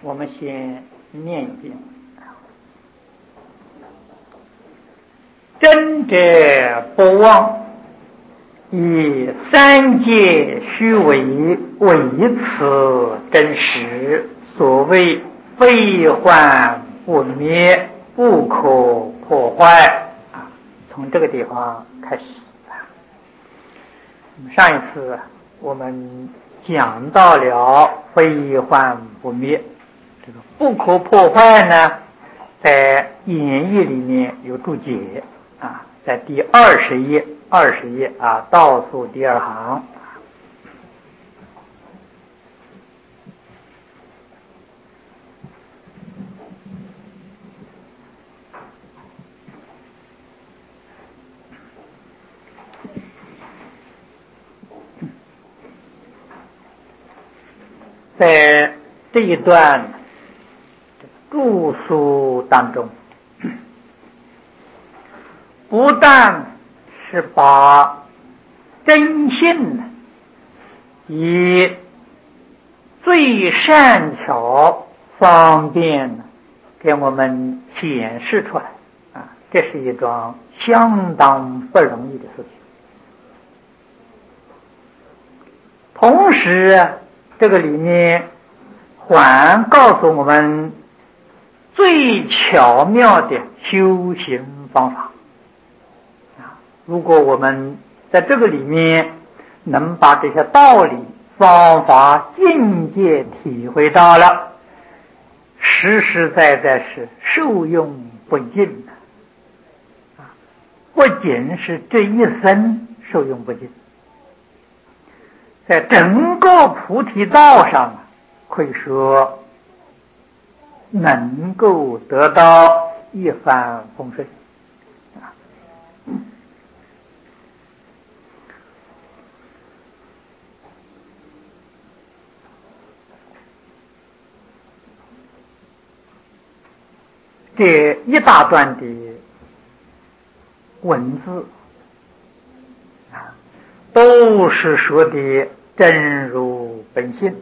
我们先念一遍：真者不妄，以三界虚伪为此真实。所谓非幻不灭，不可破坏。从这个地方开始。上一次我们讲到了非幻不灭，这个不可破坏呢，在演义里面有注解在第20页倒数第2行。在这一段注述当中，不但是把真性以最善巧方便给我们显示出来这是一桩相当不容易的事情。同时这个里面还告诉我们最巧妙的修行方法如果我们在这个里面能把这些道理、方法、境界体会到了，实实在在是受用不尽不仅是这一生受用不尽，在整个菩提道上可以说能够得到一帆风顺这一大段的文字都是说的真如本性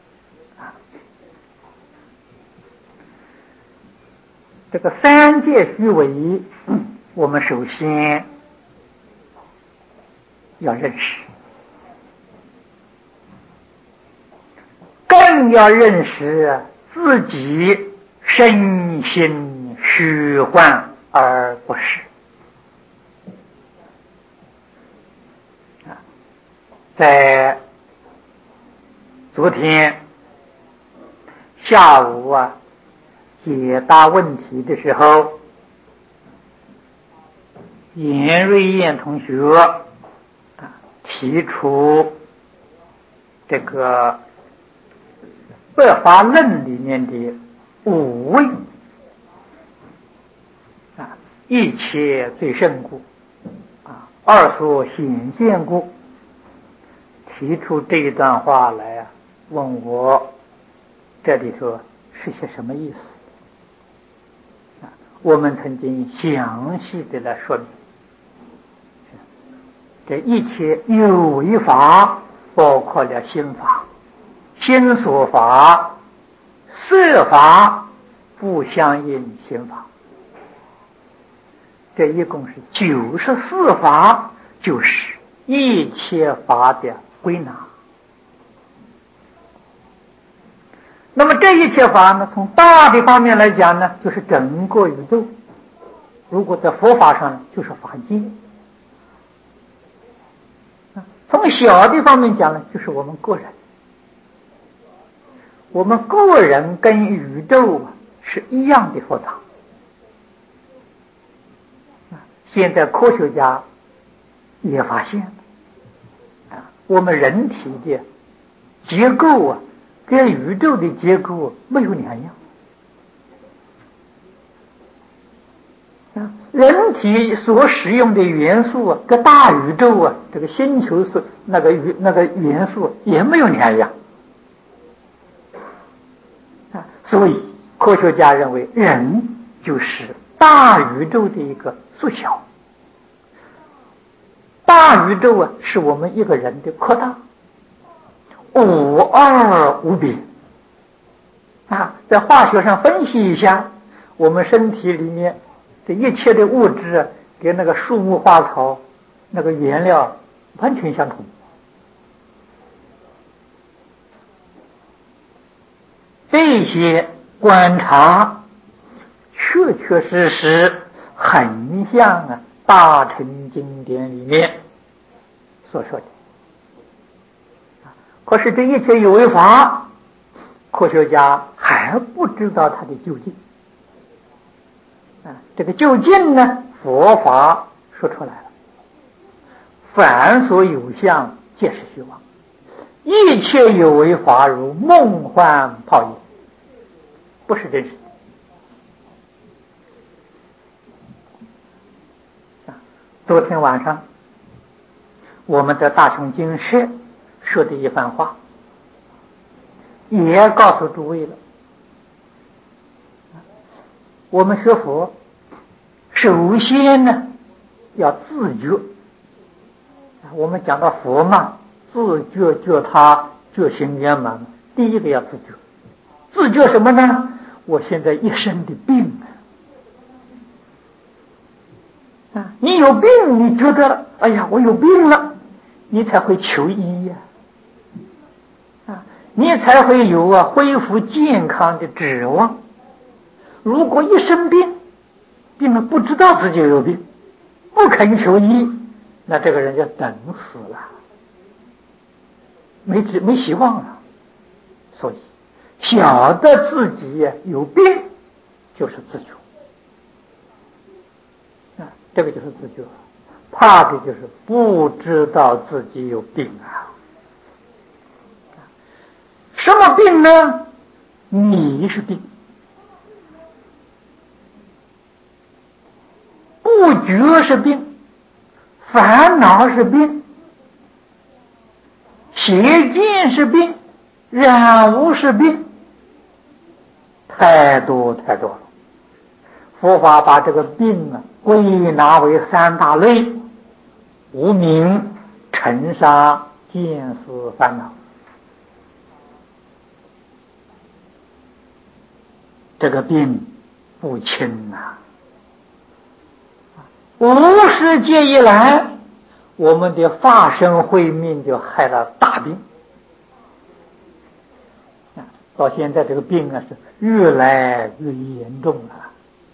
这个三界虚伪我们首先要认识，更要认识自己身心虚幻而不实在昨天下午解答问题的时候，严瑞燕同学提出这个百法论里面的5位一切最胜故二所显现故，提出这一段话来问我这里头是些什么意思我们曾经详细的来说明这一切有为法包括了心法、心所法、色法不相应心法，这一共是94法，就是一切法的归纳。那么这一切法呢，从大的方面来讲呢，就是整个宇宙；如果在佛法上就是法界。从小的方面讲呢，就是我们个人。我们个人跟宇宙是一样的复杂。现在科学家也发现我们人体的结构跟宇宙的结构没有两样人体所使用的元素跟大宇宙这个星球是那个元素也没有两样所以科学家认为人就是大宇宙的一个缩小，大宇宙是我们一个人的扩大，无二无别在化学上分析一下，我们身体里面这一切的物质跟那个树木花草那个原料完全相同。这些观察确确实实很像大乘经典里面所说的。可是这一切有为法，科学家还不知道它的究竟。这个究竟呢，佛法说出来了：凡所有相，皆是虚妄；一切有为法，如梦幻泡影，不是真实的。昨天晚上我们在大乘经社说的一番话，也告诉诸位了。我们学佛，首先呢要自觉。我们讲到佛嘛，自觉觉他觉行圆满，第一个要自觉。自觉什么呢？我现在一身的病你有病，你觉得哎呀我有病了，你才会求医你才会有恢复健康的指望。如果一生病，病了不知道自己有病，不肯求医，那这个人就等死了，没希望了。所以晓得自己有病，就是自觉这个就是自觉。怕的就是不知道自己有病什么病呢？你是病，不觉是病，烦恼是病，邪见是病，染污是病，太多太多了。佛法把这个病归纳为三大类：无明、尘沙、见思烦恼。这个病不轻无始劫以来，我们的法身慧命就害了大病到现在这个病是越来越严重了。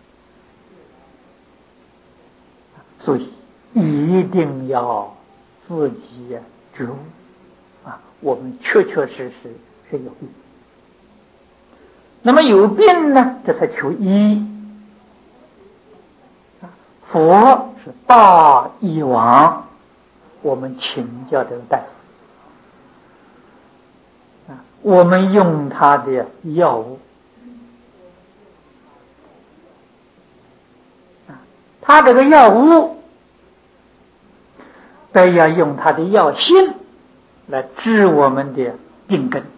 所以一定要自己觉悟我们确确实实是有病。那么有病呢，这才求医。佛是大医王，我们请教这个大夫我们用他的药物他这个药物都要用他的药性来治我们的病根，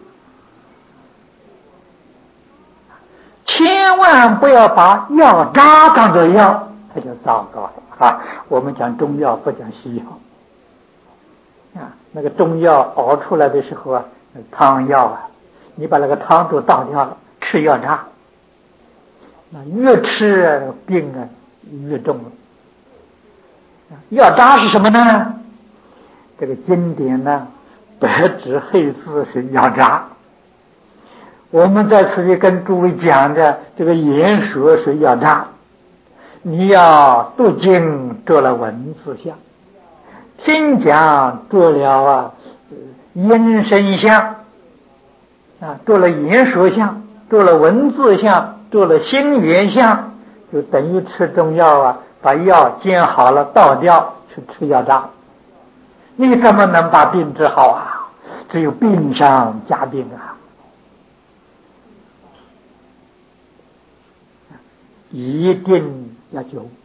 千万不要把药渣当作药，那就糟糕了我们讲中药不讲西药那个中药熬出来的时候汤药你把那个汤都倒掉了，吃药渣，那越吃病越重了。药渣是什么呢？这个经典呢，白纸黑字是药渣。我们在此里跟诸位讲的这个言说是药渣，你要读经做了文字相，听讲做了音声相做了言说相，做了文字相，做了心源相，就等于吃中药把药煎好了倒掉去吃药渣。你怎么能把病治好只有病上加病一定要觉悟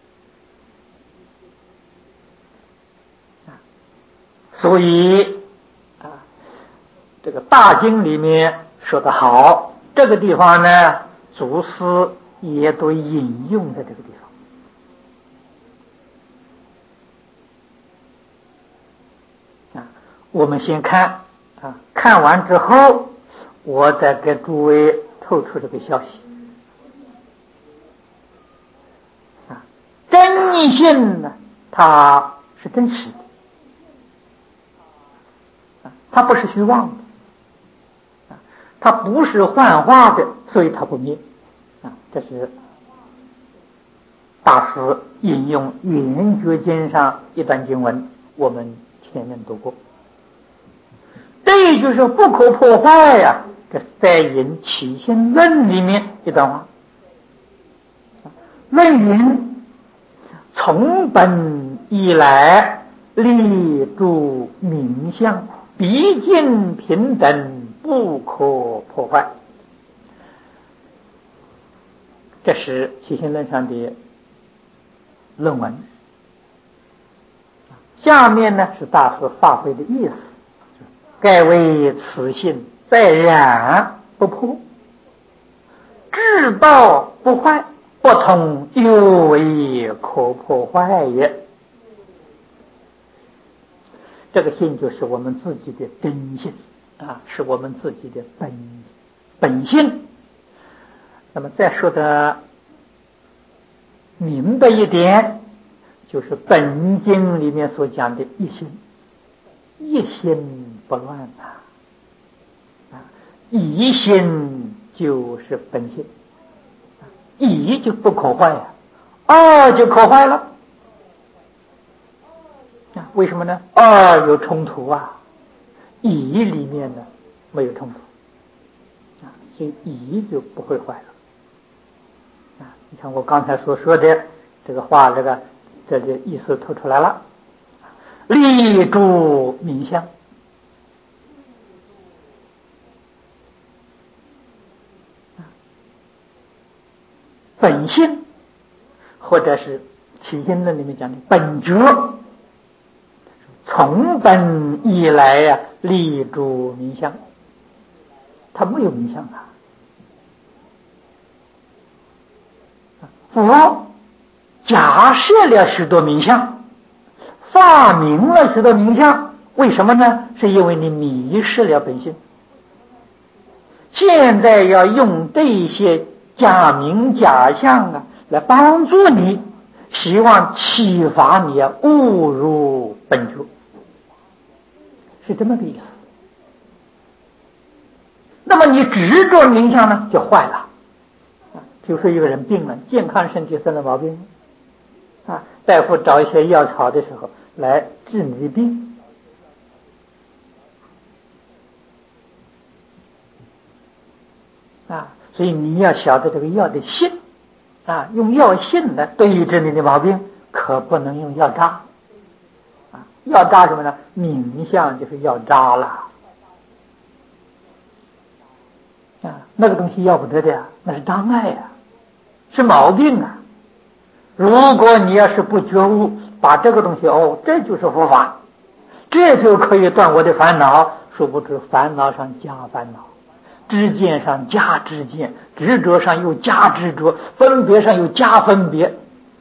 所以这个大经里面说得好，这个地方呢祖师也都引用在这个地方我们先看看完之后我再给诸位透出这个消息啊。真性呢，它是真实的啊，它不是虚妄的啊，它不是幻化的，所以它不灭啊。这是大师引用《圆觉经》上一段经文，我们前面读过。这就是不可破坏呀。这在引《起心论》里面一段话，论云：从本以来，立诸名相，毕竟平等，不可破坏。这是《起心论》上的论文。下面呢是大师发挥的意思，盖为此性在然不破，至道不坏，不通有为可破坏也。这个性就是我们自己的真性啊，是我们自己的本性。那么再说的明白一点，就是本经里面所讲的一心，一心不乱啊，一心就是本性，一就不可坏呀，二就可坏了啊。为什么呢？二有冲突啊，一里面呢没有冲突啊，所以一就不会坏了啊。你看我刚才所说的这个话，这意思透出来了。立诸名相，本性，或者是起心论里面讲的本觉，从本以来呀，立诸名相，他没有名相啊。佛假设了许多名相，发明了许多名相，为什么呢？是因为你迷失了本性。现在要用这些假名假相啊，来帮助你，希望启发你啊，误入本觉，是这么个意思。那么你执着名相呢，就坏了。比如说一个人病了，健康身体生了毛病啊，大夫找一些药草的时候来治你的病啊，所以你要晓得这个药的性啊，用药性来对治你的毛病，可不能用药渣啊。药渣什么呢？名相就是药渣了啊，那个东西要不得的呀，那是障碍呀，是毛病啊。如果你要是不觉悟，把这个东西这就是佛法，这就可以断我的烦恼，殊不知烦恼上加烦恼，知见上加知见，执着上又加执着，分别上又加分别，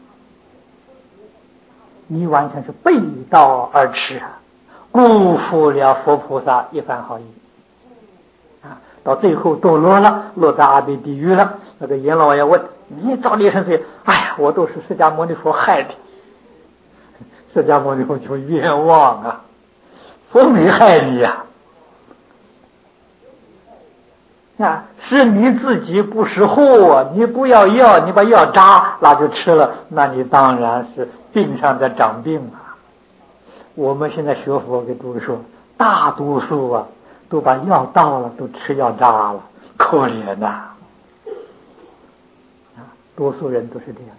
你完全是背道而驰，辜负了佛菩萨一番好意啊！到最后堕落了，落在阿鼻地狱了。那个阎老爷问你造孽深罪，哎呀，我都是释迦牟尼佛害的。释迦牟尼佛就冤枉啊，佛没害你呀啊，是你自己不识货啊！你不要药，你把药渣那就吃了，那你当然是病上在长病啊。我们现在学佛给诸位说，大多数啊都把药倒了，都吃药渣了，可怜呐！多数人都是这样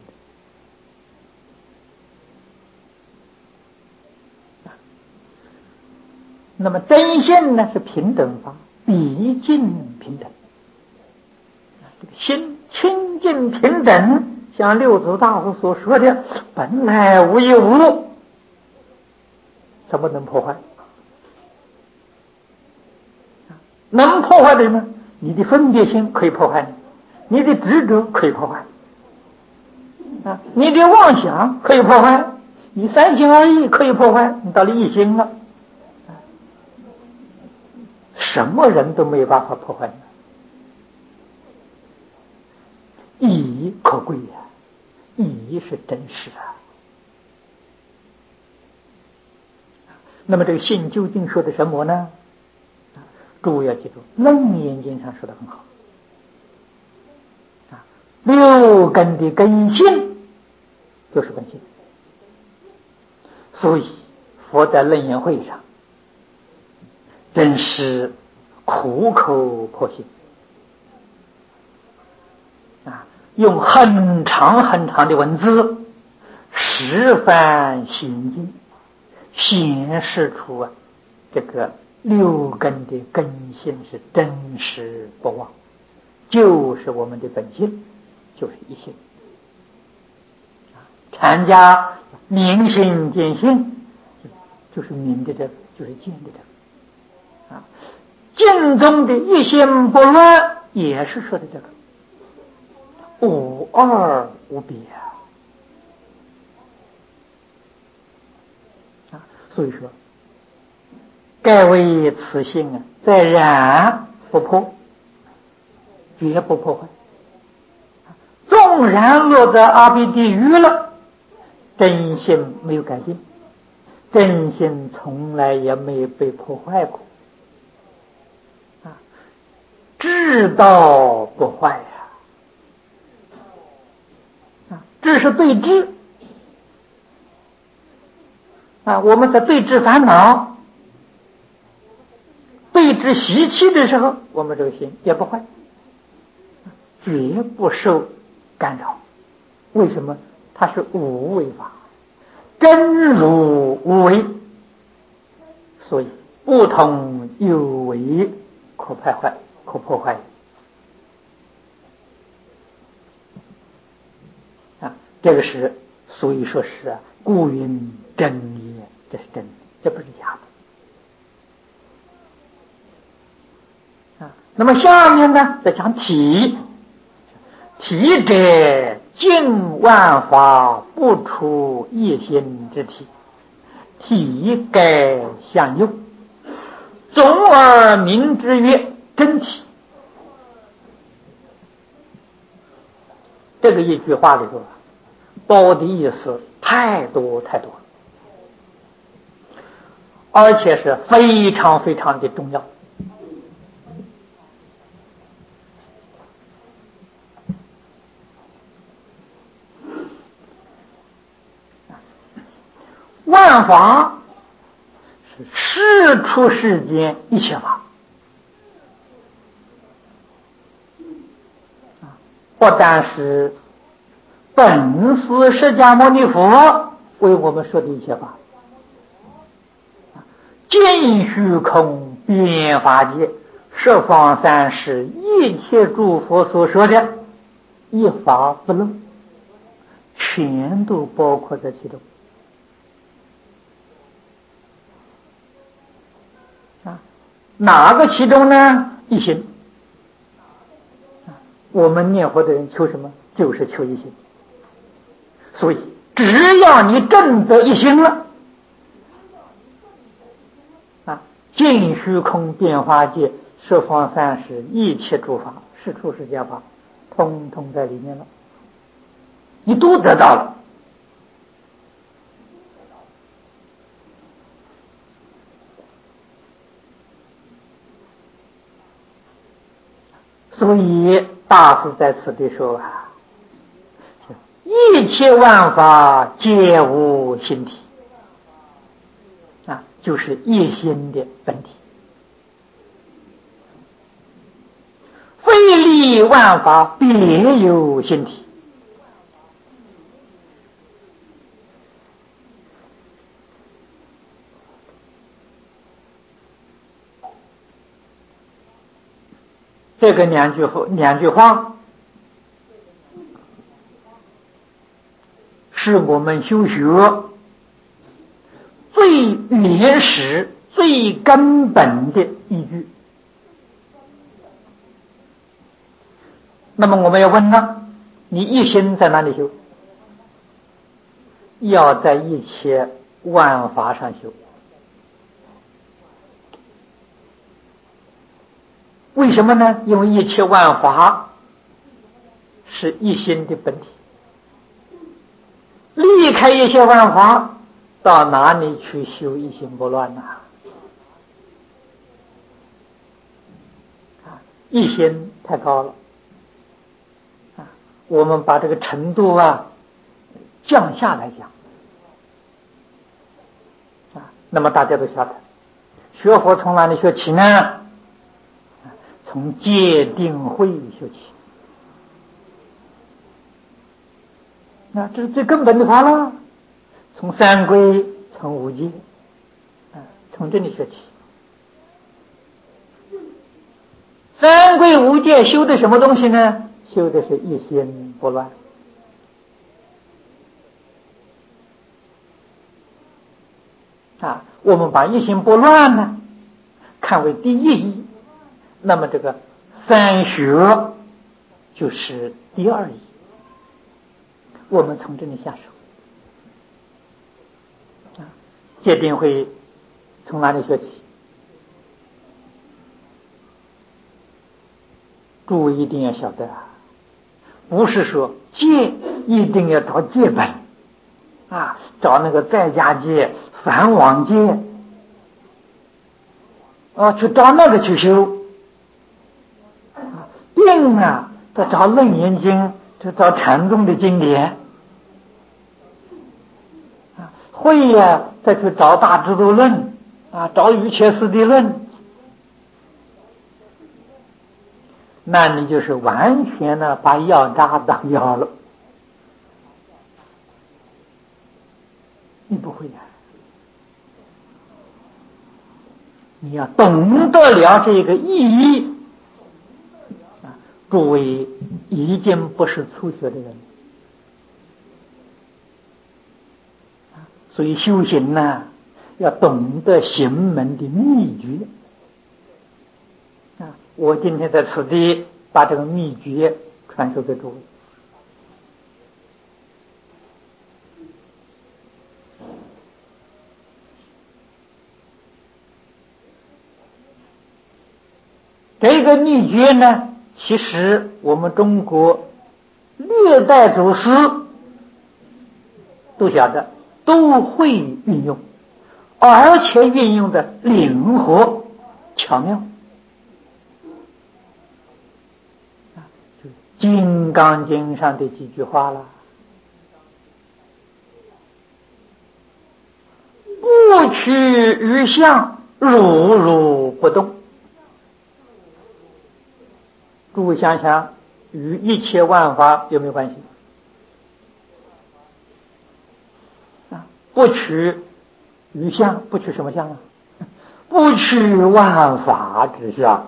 的。那么真性呢是平等法，毕竟平等。这个心清净平等，像六祖大师所说的，本来无一物，怎么能破坏？能破坏的呢？你的分别心可以破坏你，你的执着可以破坏啊，你的妄想可以破坏，你三心二意可以破坏，你到了一心了，什么人都没有办法破坏义可贵呀，义是真实啊。那么这个信究竟说的什么呢？诸位要记住，《楞严经》上说的很好啊，六根的根性就是本性。所以佛在楞严会上真是苦口婆心啊，用很长很长的文字十番心经，显示出这个六根的根性是真实不妄，就是我们的本性，就是一性。禅家明心见性，就是明的这个，就是见的这个啊。净中的一心不乱，也是说的这个无二无别啊。所以说，盖为此性啊，在染不破，绝不破坏。纵然落在阿鼻地狱了，真心没有改变，真心从来也没有被破坏过啊，知道不坏呀啊，这是对治啊。我们在对治烦恼、对治习气的时候，我们这个心也不坏，绝不受干扰。为什么？它是无为法，真如无为，所以不同有为，可破坏，可破坏啊。这个是，所以说是故云真也，这是真的，这不是假的啊。那么下面呢，再讲体，体者尽万法不出一心之体，体该相用，总而名之曰真体。这个一句话里头包的意思太多太多，而且是非常非常的重要。万法是事出世间一切法，不但是本师释迦牟尼佛为我们说的一切法，尽虚空遍法界十方三世一切诸佛所说的一法不漏，全都包括在其中啊。哪个其中呢？一心。我们念佛的人求什么？就是求一心。所以只要你证得一心了啊，尽虚空遍法界十方三世一切诸法事出世间法通通在里面了，你都得到了。所以大师在此地说啊，一切万法皆无心体啊，就是一心的本体。非立万法别有心体，这个两句话是我们修学最原始最根本的依据。那么我们要问了，你一心在哪里修？要在一切万法上修。为什么呢？因为一切万法是一心的本体。离开一切万法，到哪里去修一心不乱呢？一心太高了，我们把这个程度降下来讲，那么大家都晓得，学佛从哪里学起呢？从戒定慧学起。那这是最根本的法了，从三归，从五戒，从这里学起。三归五戒修的什么东西呢？修的是一心不乱。我们把一心不乱呢看为第一义，那么这个三学就是第二义。我们从这里下手。戒定慧从哪里学起？诸位一定要晓得不是说戒一定要找戒本找那个在家戒、梵网戒去找那个去修。定再找楞严经，就找禅宗的经典。慧再去找大智度论找瑜伽师地论。那你就是完全把药渣当药了，你不会你要懂得了这个意义。诸位已经不是初学的人，所以修行要懂得行门的秘诀。我今天在此地把这个秘诀传授给诸位。这个秘诀呢，其实我们中国历代祖师都晓得，都会运用，而且运用的灵活巧妙。就《金刚经》上的几句话了：不取于相，如如不动。诸位想想，与一切万法有没有关系？不取于相，不取什么相不取万法之相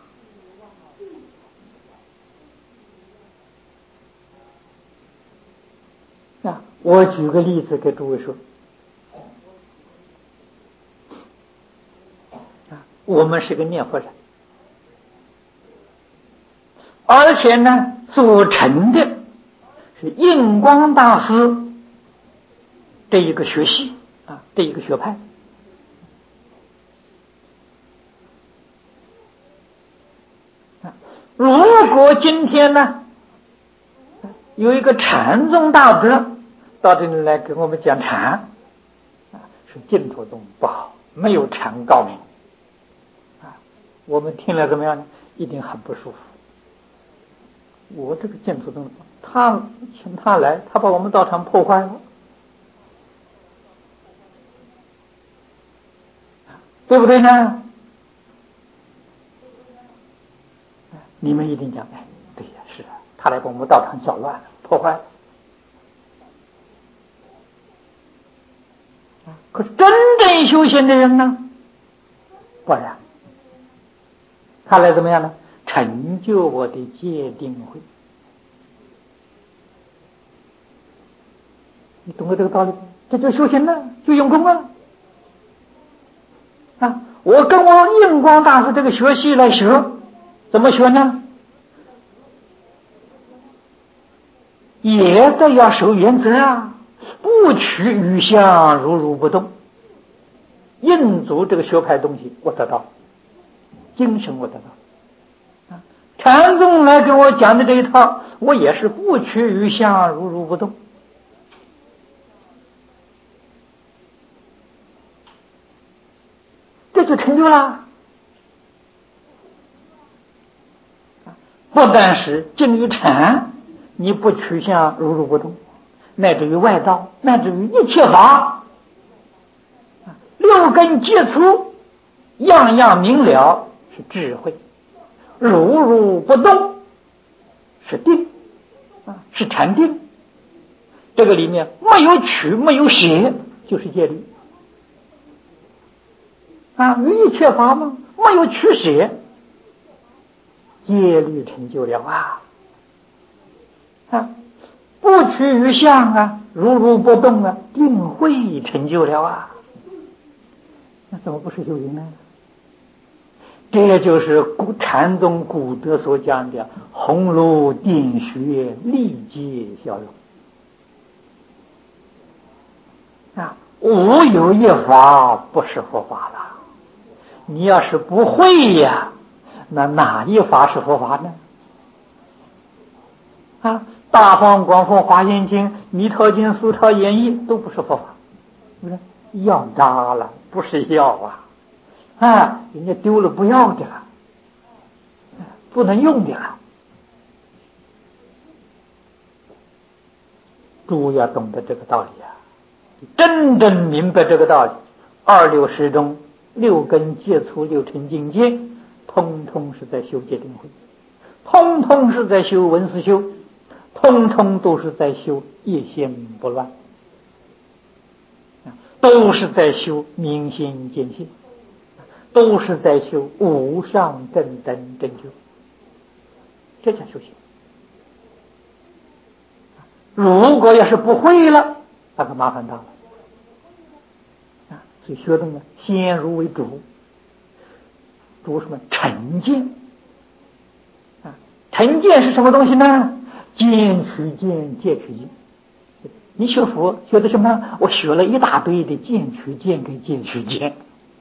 我举个例子给诸位说。我们是个念佛人，而且呢组成的是印光大师这一个学系这一个学派。如果今天呢有一个禅宗大德到这里来给我们讲禅，是净土宗不好，没有禅高明我们听了怎么样呢？一定很不舒服。我这个净土宗他请他来，他把我们道场破坏了，对不对呢？你们一定讲对呀，是他来把我们道场搅乱了，破坏了。可是真正修行的人呢，不然他来怎么样呢？成就我的戒定慧。你懂得这个道理？这就修行了，就用功了我跟我印光大师这个学习来学，怎么学呢？也得要守原则不取于相，如如不动。印祖这个学派东西我得到，精神我得到禅宗来给我讲的这一套， 我也是不取于相，如如不动。这就成就了。不但是静于禅，你不取相，如如不动，乃至于外道，乃至于一切法，六根接触，样样明了，是智慧；如如不动，是定，是禅定。这个里面没有取，没有舍，就是戒律。于一切法嘛，没有取舍，戒律成就了不取于相如如不动定慧成就了那怎么不是修行呢？这就是禅宗古德所讲的红炉点穴，立即消融无有一法不是佛法了。你要是不会那哪一法是佛法呢？大方广佛华严经、弥陀经、疏钞演义都不是佛法，要渣了，不是要人家丢了不要的了，不能用的了。诸要懂得这个道理真正明白这个道理，二六时中六根接触六尘境界，通通是在修戒定慧，通通是在修文思修，通通都是在修一心不乱，都是在修明心见性，都是在修无上正等正觉，这叫修行。如果要是不会了，那可麻烦大了所以学的呢，先入为主，主什么？成见成见是什么东西呢？见取见，戒取见。你学佛学的什么？我学了一大堆的见取见跟戒取见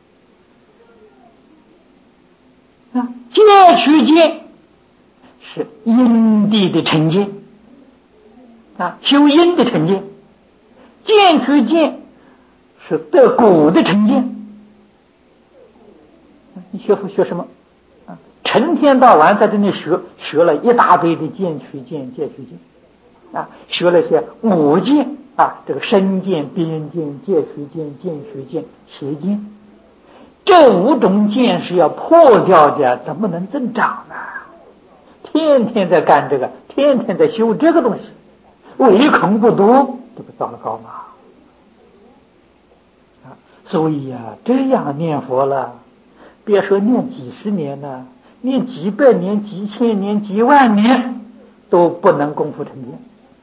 戒取见是因地的成见修因的成见，见取见是得果的成见。你学佛学什么？成天到晚在这里学了一大堆的见取见、戒取见学了些五见这个身见、边见、戒取见、见取见、邪见，这五种见是要破掉的，怎么能增长呢？天天在干这个，天天在修这个东西，唯恐不读，这不糟糕吗？所以这样念佛了，别说念几十年了，念几百年、几千年、几万年都不能功夫成片，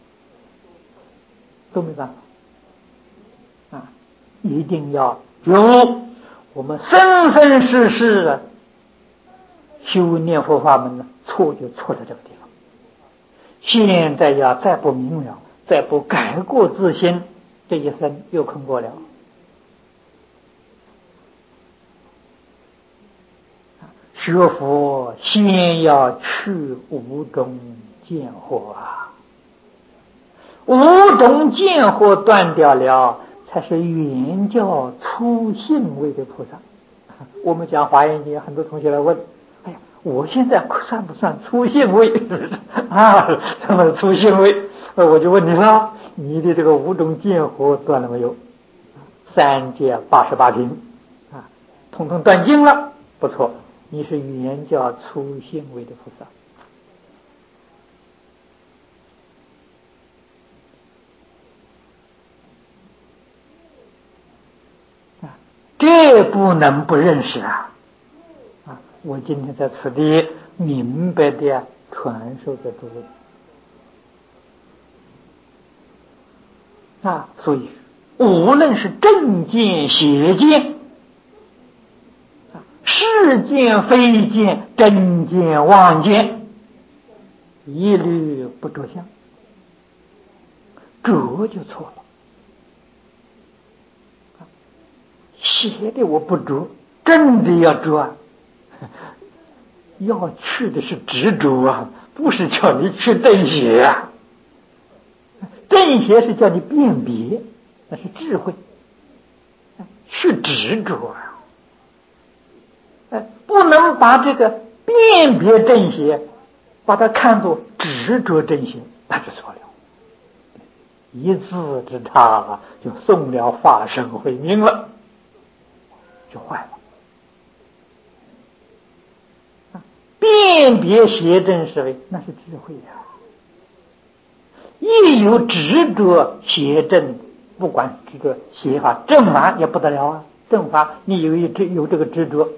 都没办法一定要有我们生生世世修念佛法门错就错在这个地方。现在再不明了，再不改过自新，这一生又空过了。学佛先要去五种见惑五种见惑断掉了，才是原教初信位的菩萨。我们讲华严经，很多同学来问，哎呀，我现在算不算初信位什么初信位？我就问你了，你的这个五种见惑断了没有？3界88品统统断尽了，不错，你是原教初信位的菩萨。这不能不认识我今天在此地明白的传授给诸位所以无论是正见邪见是见非见真见妄见，一律不着相，着就错了。邪的我不着，真的要着要去的是执着不是叫你去正邪，正邪是叫你辨别，那是智慧，去执着啊！不能把这个辨别正邪，把它看作执着正邪，那就错了。一字之差啊，就送了法身慧命了，就坏了。辨别邪正是为，那是智慧呀。一有执着邪正，不管这个邪法正法也不得了啊。正法你有这个执着，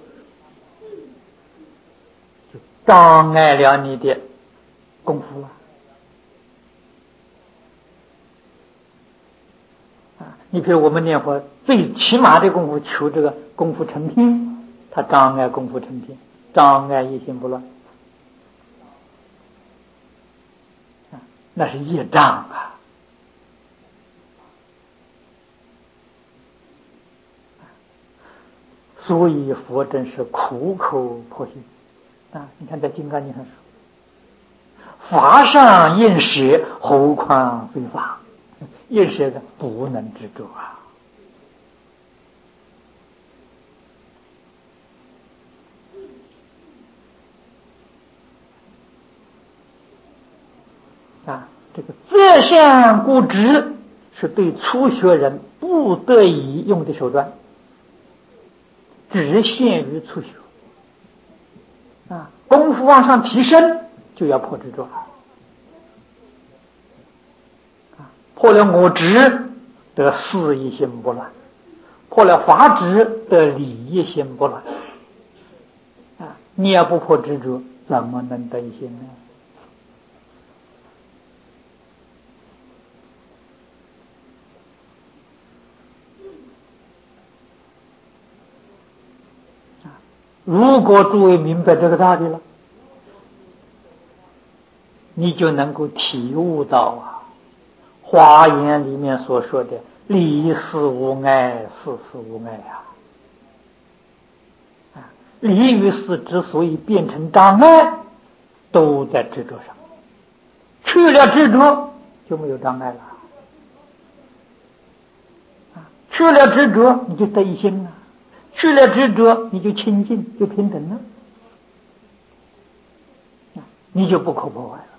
就障碍了你的功夫啊。你比如我们念佛，最起码的功夫求这个功夫成片，它障碍功夫成片，障碍一心不乱，那是业障啊。所以佛真是苦口婆心啊！你看在《金刚经》上说：“法上应舍，何况非法？”应舍的不能执着啊！这个择相固执是对初学人不得已用的手段，只限于初学啊。功夫往上提升，就要破执着破了我执，得事一心不乱；破了法执，得理一心不乱。你要不破执着，怎么能得一心呢？如果诸位明白这个道理了，你就能够体悟到华严里面所说的理事无碍，事事无碍理与事之所以变成障碍，都在执着上。去了执着，就没有障碍了。去了执着，你就得一心了；去了执着，你就清净，就平等了，你就不可破坏了。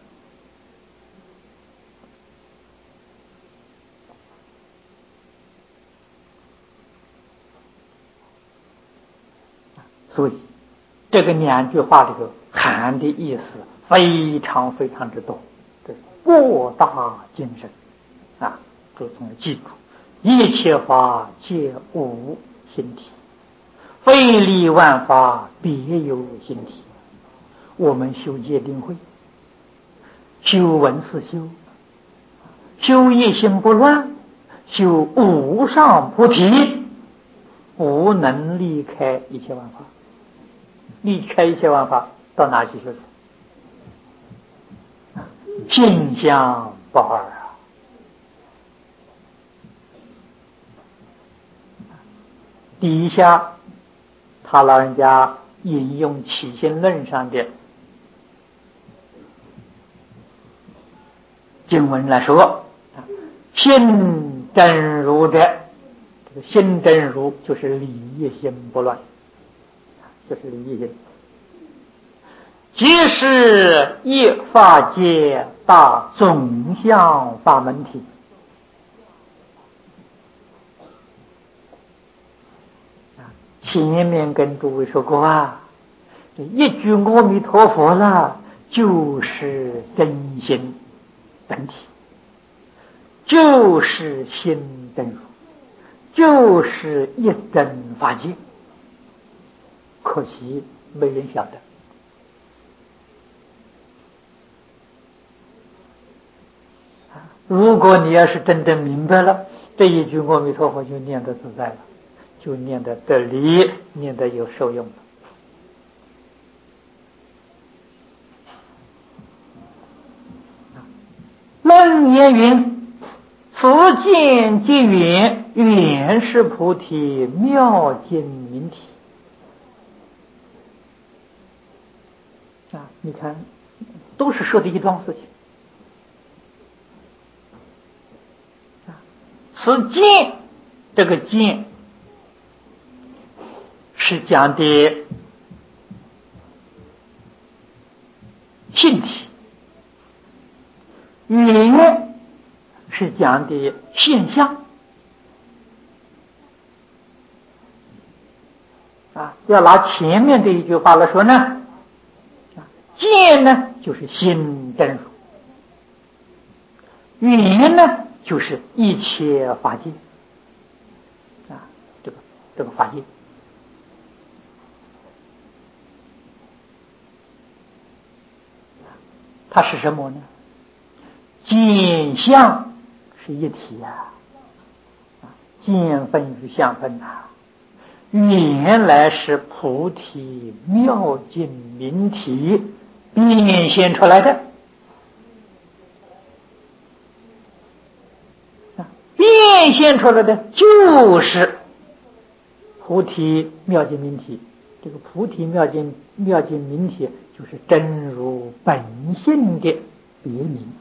所以这个两句话里头含的意思非常非常之多，这是博大精深各位同学记住，一切法皆无形体，非礼万法别有形体。我们修戒定慧，修闻思修，修一心不乱，修无上菩提，不能离开一切万法。离开一切万法，到哪去修？心相不二底下他老人家引用起心论上的经文来说，心真如者，这个心真如就是理一心不乱，就是理一心。即是一法界大总相法门体。前面跟诸位说过这一句阿弥陀佛了，就是真心本体，就是心真如，就是一真法界。可惜没人晓得。如果你要是真正明白了，这一句阿弥陀佛就念得自在了，就念得得力，念得有受用了。楞严云：此见即远，远是菩提妙境明体。你看都是说的一桩事情。此见，这个见是讲的性体，缘是讲的现象。要拿前面这一句话来说呢，见呢就是心真如，缘呢就是一切法界这个法界。它是什么呢？见相是一体见分与相分原来是菩提妙境明体变现出来的。变现出来的就是菩提妙境明体。这个菩提妙境明体就是真如本性的别名。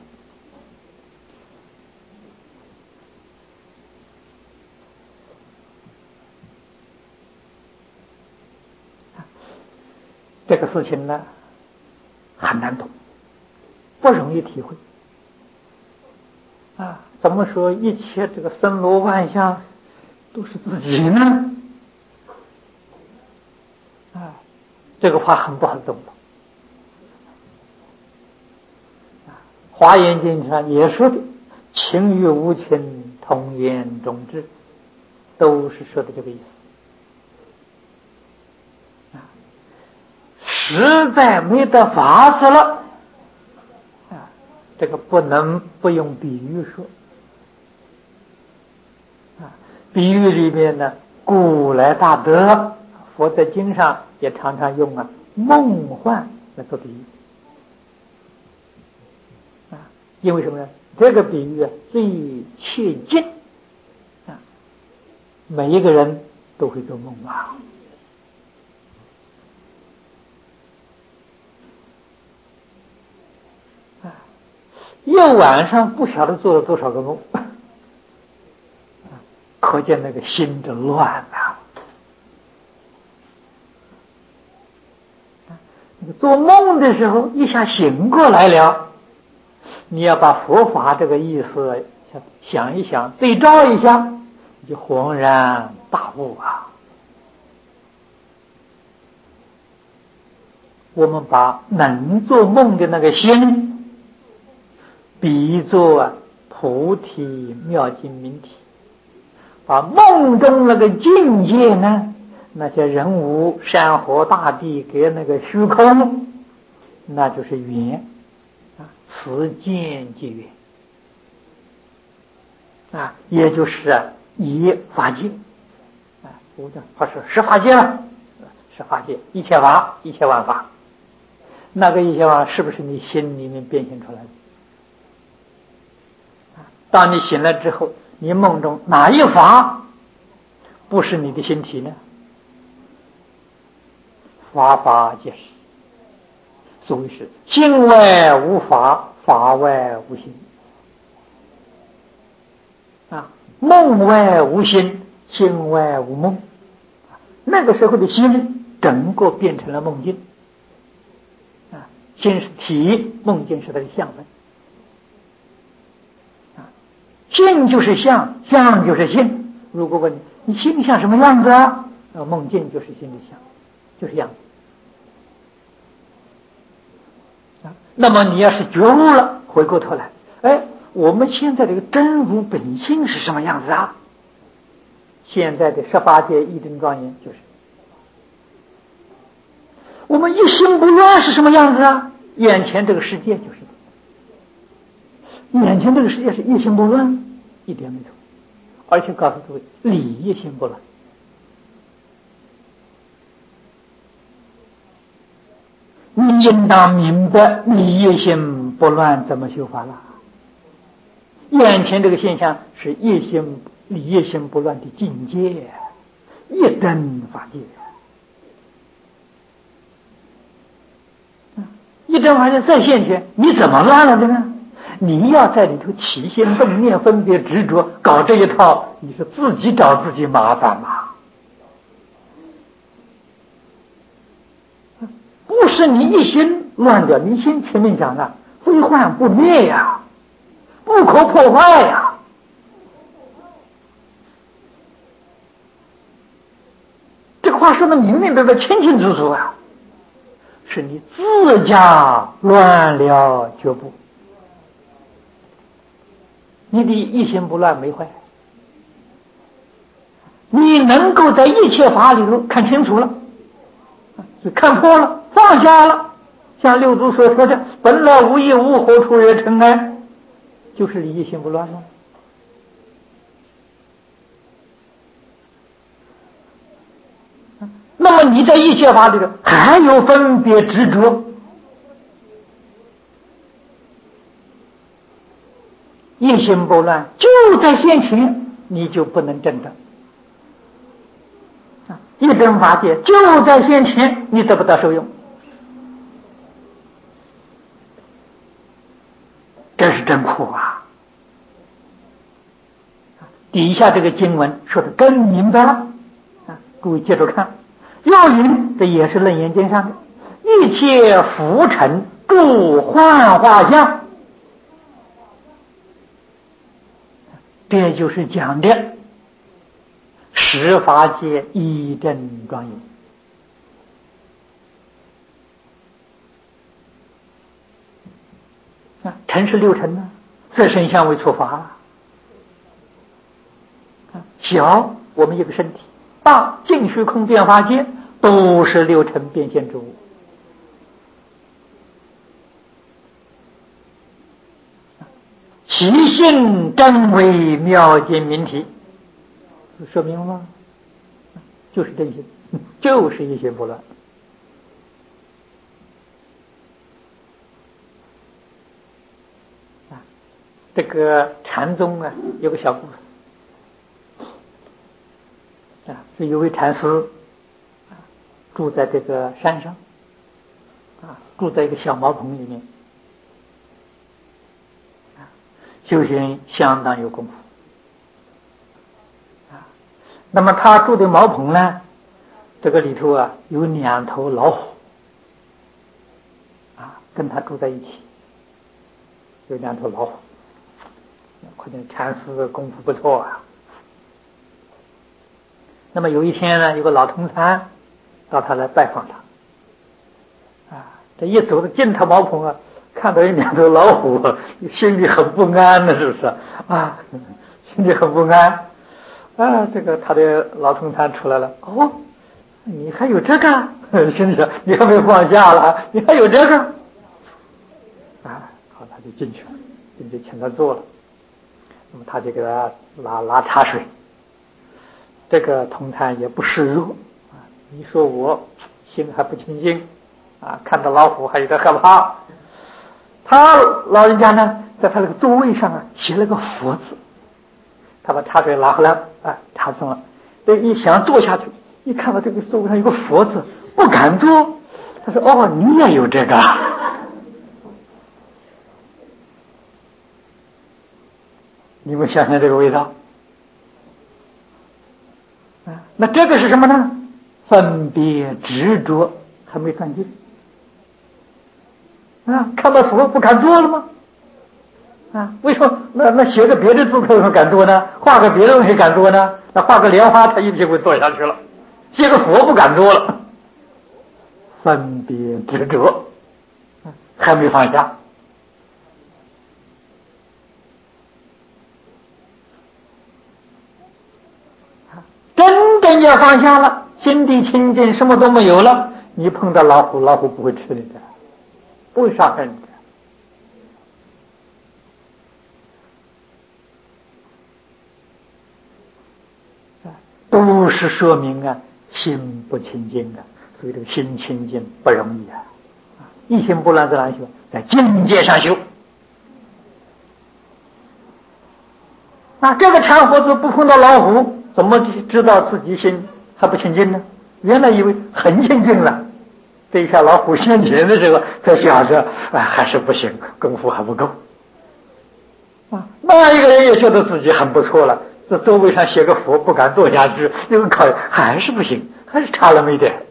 这个事情呢很难懂，不容易体会怎么说一切这个森罗万象都是自己呢？这个话很不好懂的。华严经上也说的情与无情同源种智，都是说的这个意思。实在没得法子了这个不能不用比喻说比喻里面呢，古来大德佛在经上也常常用梦幻来做比喻因为什么呢？这个比喻最切近每一个人都会做梦一晚上不晓得做了多少个梦可见那个心的乱做梦的时候一下醒过来了，你要把佛法这个意思想一想，对照一下，你就恍然大悟我们把能做梦的那个心比喻作菩提妙境明体，把梦中那个境界呢，那些人物山河大地给那个虚空，那就是缘此见即缘也就是以法界我讲他说是法界了，是法界，一切法一切万法，那个一切法是不是你心里面变现出来的？当你醒了之后，你梦中哪一法不是你的心体呢？法法皆是，所谓是心外无法，法外无心梦外无心，心外无梦那个时候的心整个变成了梦境心是体，梦境是它的相分性就是相，相就是性。如果问你心像什么样子梦境就是心的相，就是样子那么你要是觉悟了，回过头来我们现在这个真如本性是什么样子现在的18界一真庄严就是我们一心不乱是什么样子眼前这个世界就是眼前这个世界是一心不乱，一点没错，而且告诉各位理一心不乱你应当明白理一心不乱怎么修法了。眼前这个现象是理一心不乱的境界，一真法界一真法界再现前，你怎么乱了的呢？你要在里头起心动念、分别执着，搞这一套，你是自己找自己麻烦嘛？不是你一心乱掉，你心前面讲了，非幻不灭呀，不可破坏呀。这个话说的明明白白、清清楚楚啊，是你自家乱了觉不？你的一心不乱没坏，你能够在一切法里头看清楚了，是看破了，放下了。像六祖所说的“本来无一物，何处惹尘埃”，就是你一心不乱了。那么你在一切法里头还有分别执着，一心不乱就在现前，你就不能证得。一真法界就在现前，你得不到受用。这是真苦啊！底下这个经文说的更明白了啊！各位接着看，要云这也是楞严经上的，一切浮尘诸幻化相，这就是讲的十法界一真庄严。尘是六尘呢，色身相为触法。小我们一个身体，大净虚空变法界，都是六尘变现之物。其性真为妙见明体，说明了吗？就是真心，就是一心不乱。这个禅宗啊，有个小故事啊，是有位禅师住在这个山上啊，住在一个小茅棚里面啊，修行相当有功夫啊。那么他住的茅棚呢，这个里头啊有2头老虎啊，跟他住在一起，有2头老虎。可见禅师的功夫不错啊。那么有一天呢，有个老同参到他来拜访他啊，这一走到进他茅棚啊，看到有2头老虎，心里很不安的，是不是啊？心里很不安啊。这个他的老同参出来了，哦，你还有这个？心里说你还没放下了，你还有这个啊？好，他就进去了，进去请他坐了。那么他就给他拿茶水，这个同参也不示弱啊。你说我心还不清净啊，看到老虎还有点害怕。他老人家呢，在他这个座位上啊写了个佛字，他把茶水拿回来啊，茶送了。这一想坐下去，一看到这个座位上有个佛字，不敢坐。他说：“哦，你也有这个。”你们想想这个味道啊？那这个是什么呢？分别执着还没断尽啊！看到佛不敢做了吗？啊？为什么？那写个别的字他敢做呢？画个别的东西敢做呢？那画个莲花他一屁股坐下去了，写个佛不敢做了。分别执着还没放下。真正要放下了，心地清净，什么都没有了，你碰到老虎，老虎不会吃你的，不会杀害你的，都是说明啊，心不清净啊。所以这个心清净不容易啊，一心不乱在哪修？在境界上修啊。这个禅佛子不碰到老虎，怎么知道自己心还不清净呢？原来以为很清净了这一下老虎现前的时候，才想着还是不行，功夫还不够。那一个人也觉得自己很不错了，这座位上写个佛不敢坐下去，又考还是不行，还是差那么一点。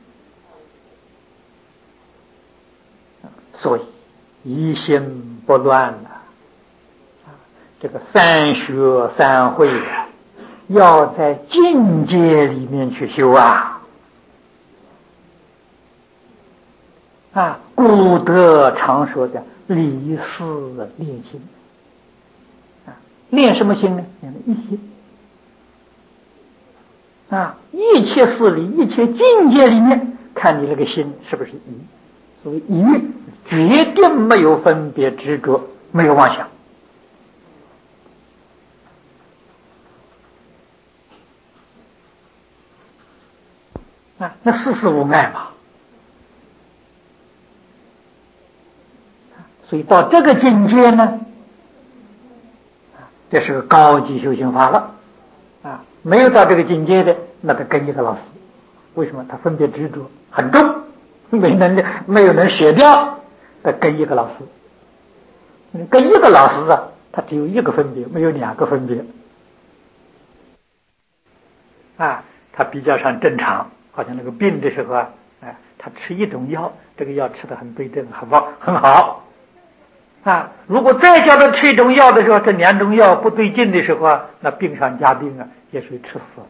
所以一心不乱这个三学三会要在境界里面去修古德常说的离事练心练什么心呢？练一心一切事理一切境界里面，看你那个心是不是一。所以一决定没有分别执着，没有妄想那事事无碍嘛。所以到这个境界呢，这是个高级修行法了没有到这个境界的，那他跟一个老师。为什么？他分别执着很重，没有能写掉，他跟一个老师。跟一个老师他只有一个分别，没有两个分别他比较上正常。好像那个病的时候他吃一种药，这个药吃得很对症，很好如果再叫他吃一种药的时候，这两种药不对劲的时候那病上加病也属于吃死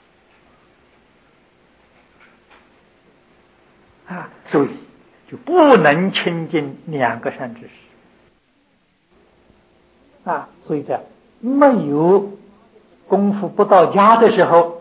了所以就不能亲近两个善知识所以在没有功夫不到家的时候，